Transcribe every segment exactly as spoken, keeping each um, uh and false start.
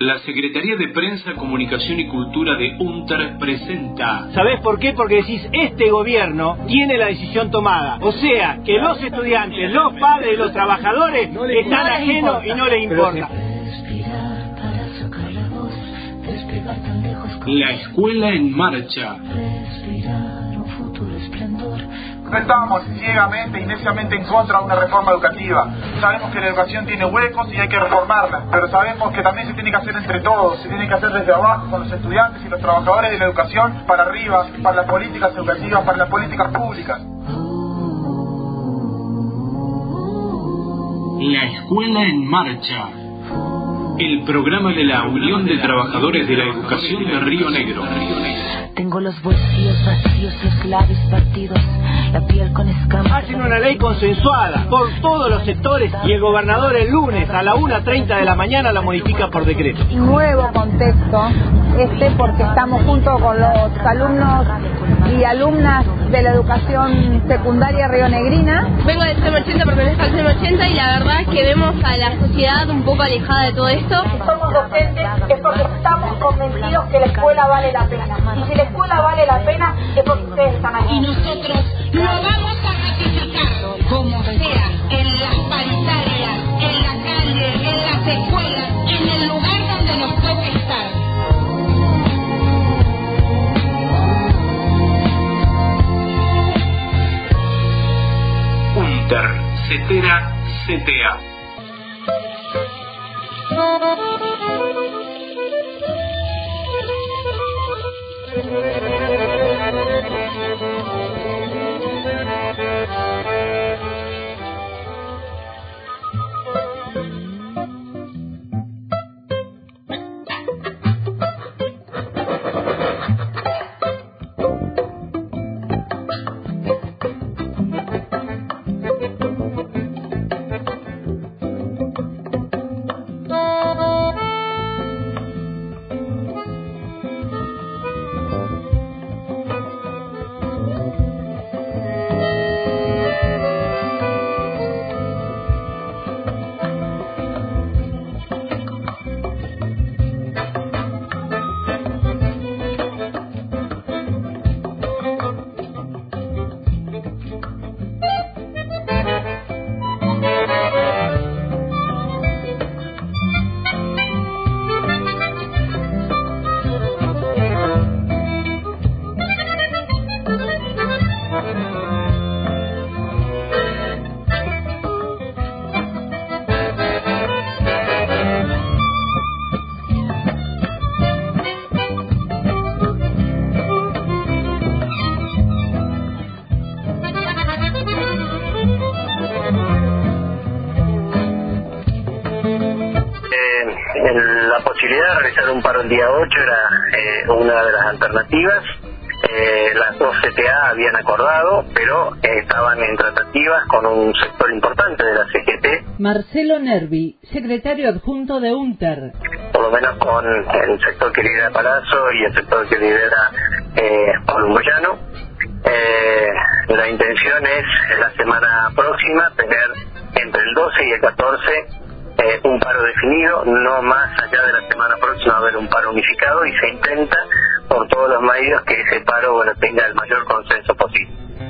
La Secretaría de Prensa, Comunicación y Cultura de UNTER presenta... ¿Sabés por qué? Porque decís, este gobierno tiene la decisión tomada. O sea, que los estudiantes, los padres, los trabajadores están ajenos y no les importa. La Escuela en Marcha. No estábamos ciegamente y neciamente en contra de una reforma educativa. Sabemos que la educación tiene huecos y hay que reformarla, pero sabemos que también se tiene que hacer entre todos, se tiene que hacer desde abajo, con los estudiantes y los trabajadores de la educación, para arriba, para las políticas educativas, para las políticas públicas. La Escuela en Marcha. El programa de la Unión de Trabajadores de la Educación de Río Negro. Tengo los bolsillos vacíos, los labios partidos, la piel con escamas. Hacen una ley consensuada por todos los sectores y el gobernador el lunes a la una treinta de la mañana la modifica por decreto. Nuevo contexto este porque estamos junto con los alumnos y alumnas de la educación secundaria rionegrina. Vengo del C E M ochenta, pertenezco al C E M ochenta y la verdad es que vemos a la sociedad un poco alejada de todo esto. Si somos docentes es porque estamos convencidos que la escuela vale la pena. Y si la escuela vale la pena es porque ustedes están aquí. Y nosotros lo vamos a ratificar, como sea, en las paritarias, en la calle, en las escuelas, en el lugar donde nos toque estar. UNTER, CETERA, C T A. La posibilidad de realizar un paro el día ocho era eh, una de las alternativas. Eh, las dos C T A habían acordado, pero eh, estaban en tratativas con un sector importante de la C G T. Marcelo Nervi, secretario adjunto de UNTER. Por lo menos con el sector que lidera Palazzo y el sector que lidera eh, Pablo Moyano. Eh, la intención es, en la semana próxima, tener entre el doce y el catorce Eh, un paro definido, no más allá de la semana próxima va a haber un paro unificado y se intenta por todos los medios que ese paro, bueno, tenga el mayor consenso posible.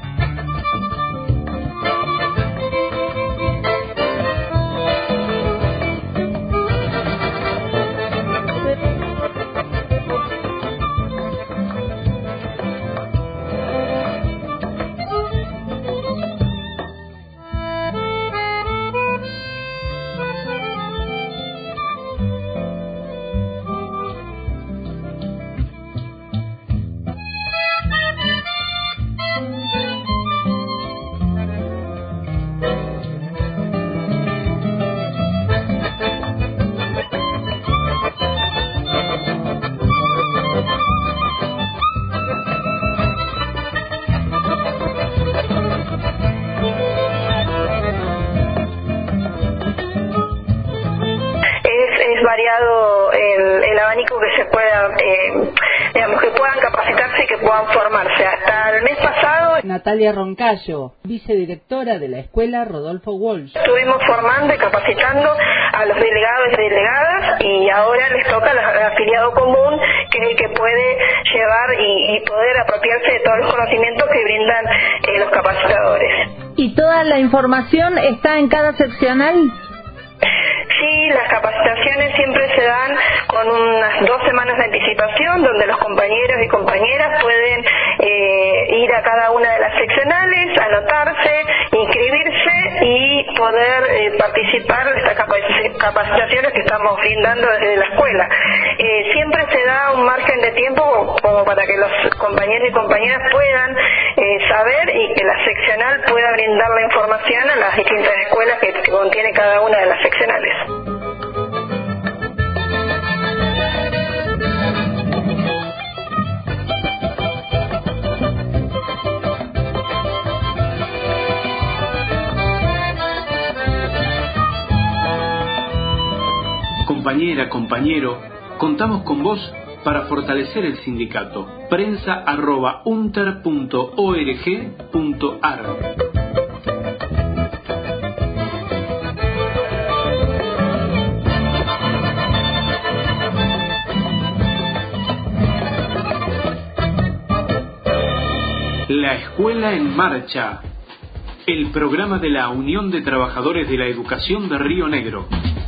variado el, el abanico que se pueda, eh, digamos, que puedan capacitarse y que puedan formarse. Hasta el mes pasado Natalia Roncayo, vicedirectora de la Escuela Rodolfo Walsh. Estuvimos formando y capacitando a los delegados y delegadas y ahora les toca al afiliado común, que es el que puede llevar y, y poder apropiarse de todos los conocimientos que brindan eh, los capacitadores. ¿Y toda la información está en cada seccional? Sí, las capacitaciones siempre se dan con unas dos semanas de anticipación, donde los compañeros y compañeras pueden eh, ir a cada una de las seccionales, anotarse, inscribirse y poder eh, participar de estas capacitaciones que estamos brindando desde la escuela. Eh, siempre se da un margen de tiempo como para que los compañeros y compañeras puedan eh, saber y que la seccional pueda brindar la información a las distintas escuelas que, que contiene cada una de las seccionales. Compañera, compañero, contamos con vos para fortalecer el sindicato. Prensa arroba unter punto org punto ar. La Escuela en Marcha, el programa de la Unión de Trabajadores de la Educación de Río Negro.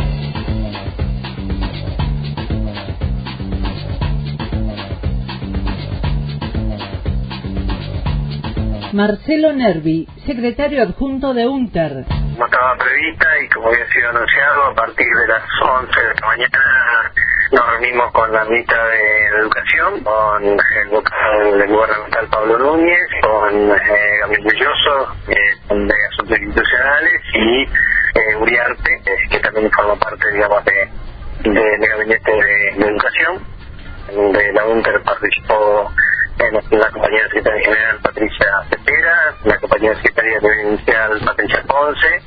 Marcelo Nervi, secretario adjunto de UNTER. Como estaba prevista y como había sido anunciado, a partir de las once de la mañana nos reunimos con la ministra de Educación, con el vocal del gubernamental Pablo Núñez, con eh, Gabriel Belloso, eh, de Asuntos Institucionales, y eh, Uriarte, eh, que también forma parte, digamos, de, de, de Gabinete de, de Educación. De la UNTER participó en la compañera secretaria general Patricia Cepera, la compañera secretaria provincial Patricia Ponce,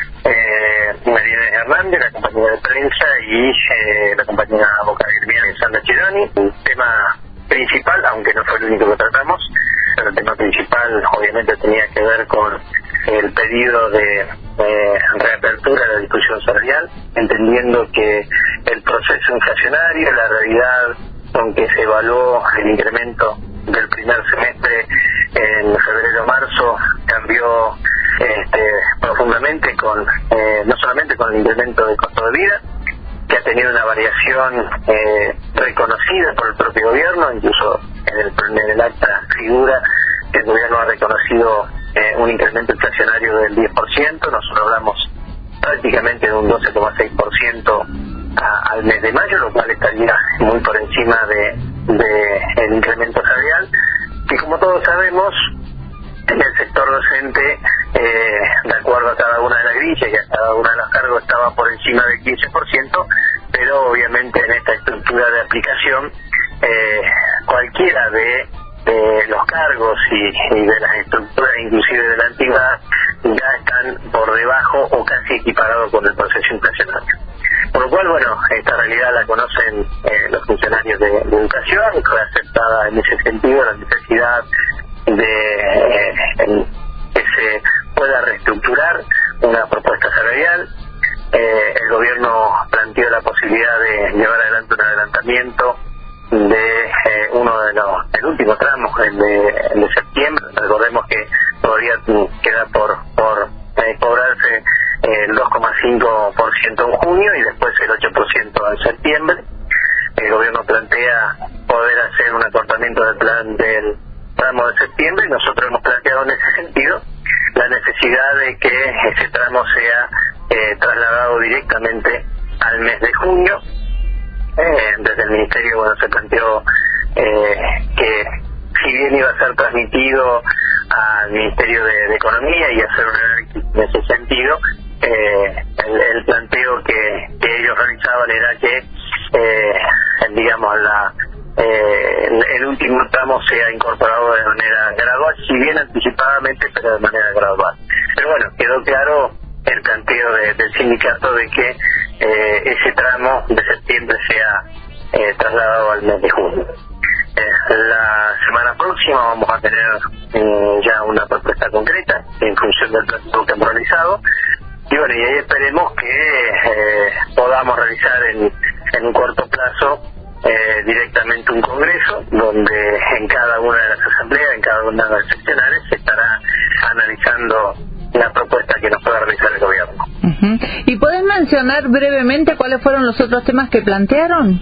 eh, Mariana Hernández, la compañera de prensa, y eh, la compañera vocal gremial Sandra Chironi. El tema principal, aunque no fue el único que tratamos, pero el tema principal obviamente tenía que ver con el pedido de eh, reapertura de la discusión salarial, entendiendo que el proceso inflacionario, la realidad con que se evaluó el incremento del primer semestre en febrero-marzo cambió este, profundamente con eh, no solamente con el incremento del costo de vida, que ha tenido una variación eh, reconocida por el propio gobierno, incluso en el, en el acta figura que el gobierno ha reconocido eh, un incremento inflacionario del diez por ciento, nosotros hablamos prácticamente de un doce coma seis por ciento A, al mes de mayo, lo cual estaría muy por encima de, de el incremento salarial, que como todos sabemos en el sector docente, eh, de acuerdo a cada una de las grillas y a cada uno de los cargos, estaba por encima del quince por ciento, pero obviamente en esta estructura de aplicación eh, cualquiera de, de los cargos y, y de las estructuras inclusive de la antigüedad ya están por debajo o casi equiparados con el proceso inflacionario. Por lo cual, bueno, esta realidad la conocen eh, los funcionarios de, de educación, y fue aceptada en ese sentido la necesidad de eh, que se pueda reestructurar una propuesta salarial. Eh, el gobierno planteó la posibilidad de llevar adelante un adelantamiento de eh, uno de los, el último tramo, el de, el de septiembre. Recordemos que todavía queda por, por eh, cobrarse el dos coma cinco por ciento en junio y después el ocho por ciento en septiembre. El gobierno plantea poder hacer un acortamiento del plan del tramo de septiembre, y nosotros hemos planteado en ese sentido la necesidad de que ese tramo sea eh, trasladado directamente al mes de junio. Eh, desde el Ministerio, bueno, se planteó eh, que si bien iba a ser transmitido al Ministerio de, de Economía y hacer un análisis en ese sentido, eh, el, el planteo que, que ellos realizaban era que, eh, digamos, la eh, el, el último tramo sea incorporado de manera gradual, si bien anticipadamente, pero de manera gradual. Pero bueno, quedó claro el planteo de, del sindicato de que eh, ese tramo de septiembre sea eh, trasladado al mes de junio. Eh, la semana próxima vamos a tener eh, ya una propuesta concreta en función del plan temporalizado. Y bueno, y ahí esperemos que eh, podamos realizar en, en un corto plazo eh, directamente un congreso donde en cada una de las asambleas, en cada una de las seccionales se estará analizando la propuesta que nos pueda realizar el gobierno. Uh-huh. ¿Y pueden mencionar brevemente cuáles fueron los otros temas que plantearon?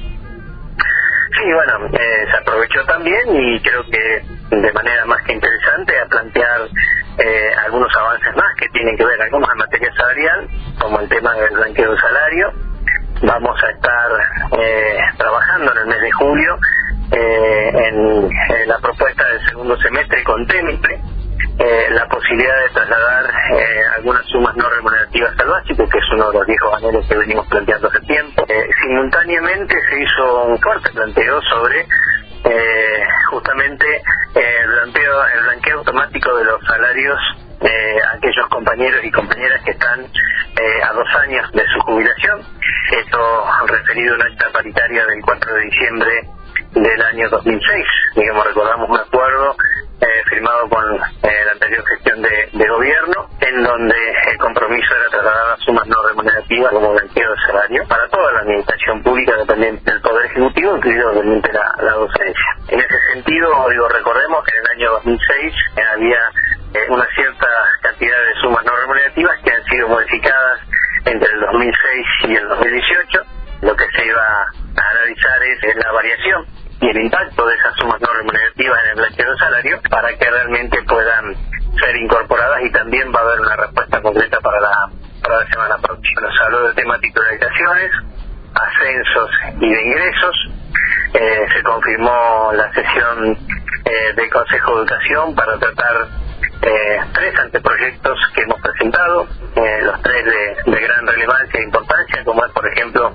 Sí, bueno, eh, se aprovechó también y creo que de manera más que interesante a plantear eh, algunos avances más que tienen que ver algunos en materia salarial, como el tema del blanqueo de salario. Vamos a estar eh, trabajando en el mes de julio eh, en, en la propuesta del segundo semestre contemple eh, la posibilidad de trasladar eh, algunas sumas no remunerativas al básico, que es uno de los viejos anhelos que venimos planteando hace tiempo. Eh, simultáneamente se hizo un fuerte planteo sobre eh, justamente eh, el blanqueo, el blanqueo automático de los salarios eh, a aquellos compañeros y compañeras que están eh, a dos años de su jubilación. Esto referido a una acta paritaria del cuatro de diciembre del año dos mil seis. Digamos, recordamos un acuerdo eh, firmado con eh, la anterior gestión de, de gobierno, en donde el compromiso era trasladar sumas no remunerativas como blanqueo de salario para toda la administración pública dependiente del Poder Ejecutivo, incluido obviamente la, la docencia. En ese sentido, digo, recordemos que en el año dos mil seis eh, había eh, una cierta cantidad de sumas no remunerativas que han sido modificadas entre el dos mil seis y el dos mil dieciocho. Lo que se iba a analizar es la variación y el impacto de esas sumas no remunerativas en el blanqueo de salario para que realmente puedan ser incorporadas, y también va a haber una respuesta concreta para la para la semana próxima. Nos habló del tema titularizaciones, ascensos y de ingresos. Eh, se confirmó la sesión eh, del Consejo de Educación para tratar eh, tres anteproyectos que hemos presentado, eh, los tres de, de gran relevancia e importancia, como es, por ejemplo,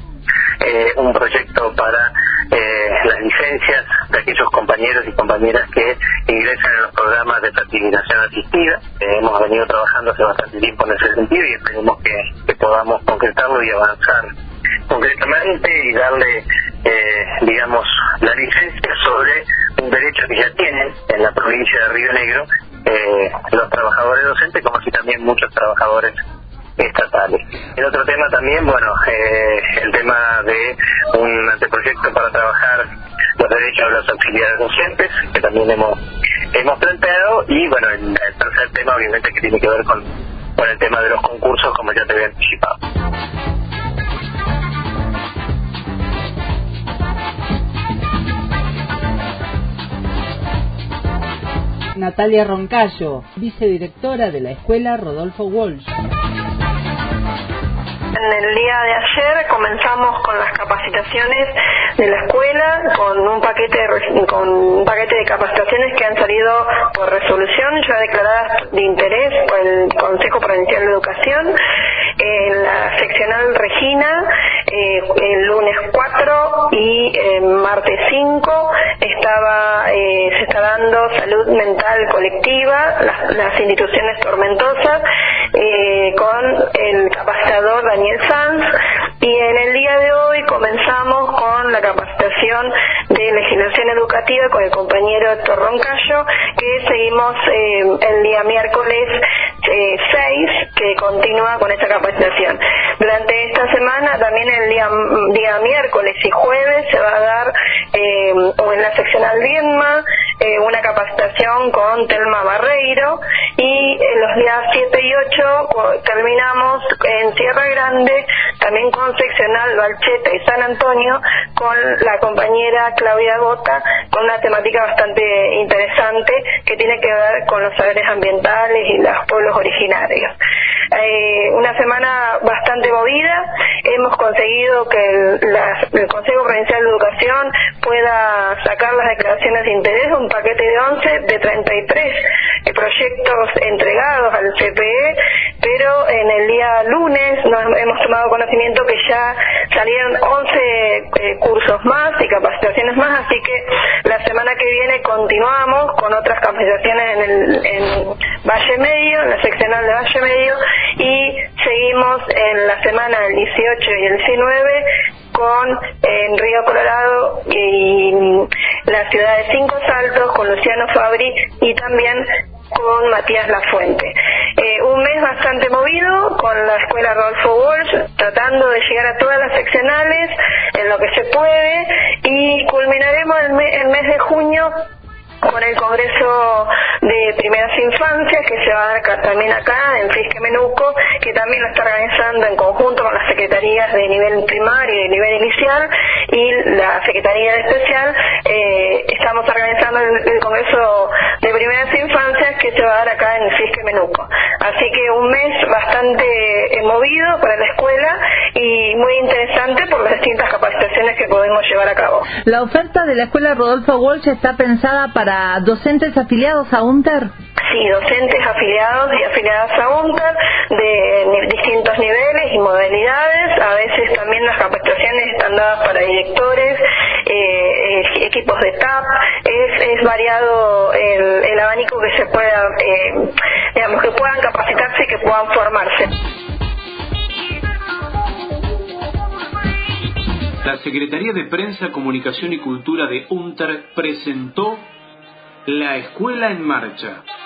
Eh, un proyecto para eh, las licencias de aquellos compañeros y compañeras que ingresan en los programas de fertilización asistida. Eh, hemos venido trabajando hace bastante tiempo en ese sentido y esperemos que, que podamos concretarlo y avanzar concretamente y darle, eh, digamos, la licencia sobre un derecho que ya tienen en la provincia de Río Negro eh, los trabajadores docentes, como así también muchos trabajadores estatales. El otro tema también, bueno, eh, el tema de un anteproyecto para trabajar los derechos de los auxiliares docentes, que también hemos hemos planteado, y bueno, el, el tercer tema obviamente que tiene que ver con, con el tema de los concursos, como ya te había anticipado. Natalia Roncayo, vicedirectora de la Escuela Rodolfo Walsh. En el día de ayer comenzamos con las capacitaciones de la escuela, con un paquete de, con un paquete de capacitaciones que han salido por resolución ya declaradas de interés por el Consejo Provincial de Educación. En la seccional Regina, eh, el lunes cuatro y eh, martes cinco estaba eh, se está dando salud mental colectiva, las, las instituciones tormentosas, eh, con el capacitador Daniel Sanz, y en el día de hoy comenzamos con la capacitación de legislación educativa con el compañero Héctor Roncayo, que seguimos eh, el día miércoles eh, seis, que continúa con esta capacitación. Durante esta semana, también el día, día miércoles y jueves, se va a dar eh, o en la seccional Viedma eh, una capacitación con Telma Barreiro, y en los días siete y ocho terminamos en Sierra Grande, también con seccional Valcheta y San Antonio, con la compañera Claudia Gota, con una temática bastante interesante que tiene que ver con los saberes ambientales y los pueblos originarios. Eh, una semana bastante movida. Hemos conseguido que el, la, el Consejo Provincial de Educación pueda sacar las declaraciones de interés, un paquete de once de treinta y tres eh, proyectos entregados al C P E, pero en el día lunes nos hemos tomado conocimiento que ya salieron once eh, cursos más y capacitaciones más, así que la semana que viene continuamos con otras capacitaciones en, el, en Valle Medio, en la seccional de Valle Medio, y seguimos en la semana del dieciocho y el diecinueve con en Río Colorado y la ciudad de Cinco Saltos, con Luciano Fabri y también con Matías Lafuente. Eh, un mes bastante movido con la Escuela Rodolfo Walsh, tratando de llegar a todas las seccionales en lo que se puede, y culminaremos el, me el mes de junio con el Congreso de Primeras Infancias, que se va a dar también acá en Fisque Menuco, que también lo está organizando en conjunto con las secretarías de nivel primario y de nivel inicial y la Secretaría de Especial. Eh, estamos organizando el, el Congreso de Primeras Infancias, que se va a dar acá en Fisque Menuco. Así que un mes bastante eh, movido para la escuela y muy interesante por las distintas capacitaciones que podemos llevar a cabo. La oferta de la Escuela Rodolfo Walsh está pensada para para docentes afiliados a UNTER. Sí, docentes afiliados y afiliadas a UNTER de distintos niveles y modalidades. A veces también las capacitaciones están dadas para directores, eh, equipos de T A P. Es, es variado el, el abanico que se pueda, eh, digamos, que puedan capacitarse y que puedan formarse. La Secretaría de Prensa, Comunicación y Cultura de UNTER presentó La Escuela en Marcha.